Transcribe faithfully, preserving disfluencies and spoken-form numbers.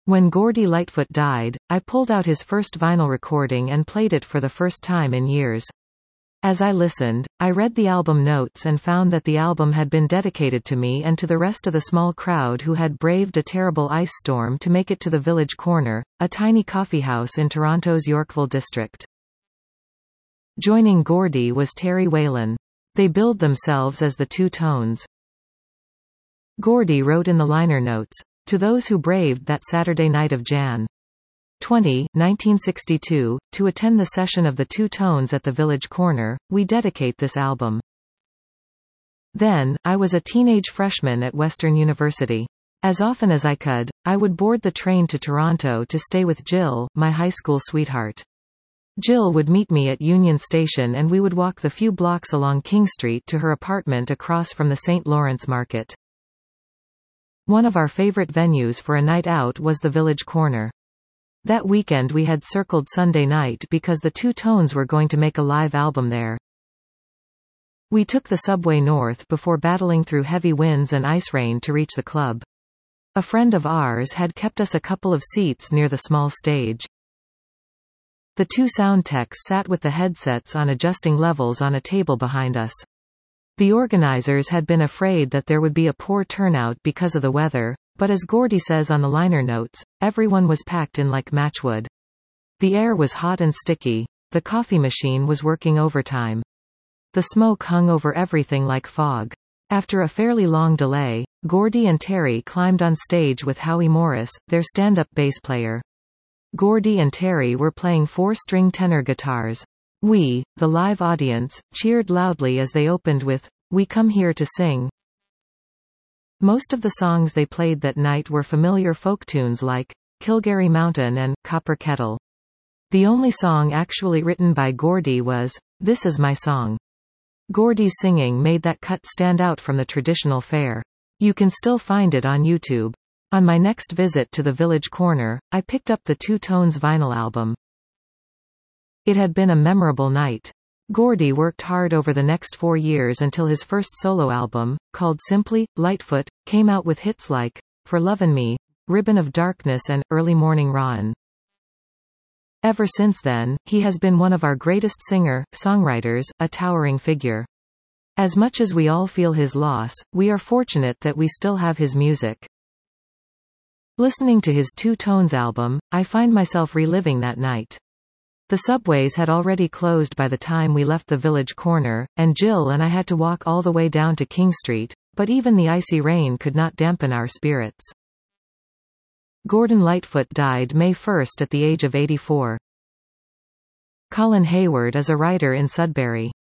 When Gordie Lightfoot died, I pulled out his first vinyl recording and played it for the first time in years. As I listened, I read the album notes and found that the album had been dedicated to me and to the rest of the small crowd who had braved a terrible ice storm to make it to the Village Corner, a tiny coffeehouse in Toronto's Yorkville district. Joining Gordie was Terry Whalen. They billed themselves as the Two Tones. Gordie wrote in the liner notes, "To those who braved that Saturday night of January twentieth, nineteen sixty-two, to attend the session of the Two Tones at the Village Corner, we dedicate this album." Then, I was a teenage freshman at Western University. As often as I could, I would board the train to Toronto to stay with Jill, my high school sweetheart. Jill would meet me at Union Station and we would walk the few blocks along King Street to her apartment across from the Saint Lawrence Market. One of our favorite venues for a night out was the Village Corner. That weekend we had circled Sunday night because the Two Tones were going to make a live album there. We took the subway north before battling through heavy winds and ice rain to reach the club. A friend of ours had kept us a couple of seats near the small stage. The two sound techs sat with the headsets on adjusting levels on a table behind us. The organizers had been afraid that there would be a poor turnout because of the weather, but as Gordie says on the liner notes, everyone was packed in like matchwood. The air was hot and sticky. The coffee machine was working overtime. The smoke hung over everything like fog. After a fairly long delay, Gordie and Terry climbed on stage with Howie Morris, their stand-up bass player. Gordie and Terry were playing four-string tenor guitars. We, the live audience, cheered loudly as they opened with, "We Come Here to Sing." Most of the songs they played that night were familiar folk tunes like Kilgary Mountain and Copper Kettle. The only song actually written by Gordie was This Is My Song. Gordie's singing made that cut stand out from the traditional fare. You can still find it on YouTube. On my next visit to the Village Corner, I picked up the Two Tones vinyl album. It had been a memorable night. Gordie worked hard over the next four years until his first solo album, called simply Lightfoot, came out with hits like For Lovin' Me, Ribbon of Darkness and Early Morning Rawin'. Ever since then, he has been one of our greatest singer-songwriters, a towering figure. As much as we all feel his loss, we are fortunate that we still have his music. Listening to his Two Tones album, I find myself reliving that night. The subways had already closed by the time we left the Village Corner, and Jill and I had to walk all the way down to King Street, but even the icy rain could not dampen our spirits. Gordon Lightfoot died May first at the age of eighty-four. Colin Hayward is a writer in Sudbury.